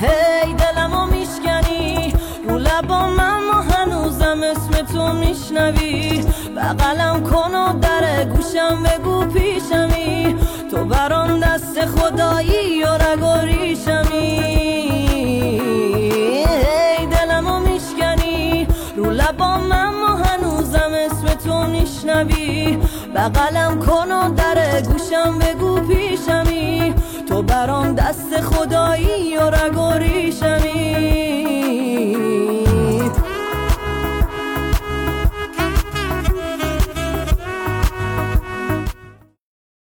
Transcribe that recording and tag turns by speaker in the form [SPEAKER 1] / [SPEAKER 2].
[SPEAKER 1] هی دلمو میشکنی رو لبام، اما هنوزم اسم تو میشنوی. بغلم کن و در گوشم بگو پیشمی، تو برام دست خدایی و رگ و ریشمی. هی دلمو میشکنی رو لبام، اما هنوزم اسم تو میشنوی. بغلم کن و در گوشم بگو پیشمی، تو برام دست خدایی و رگ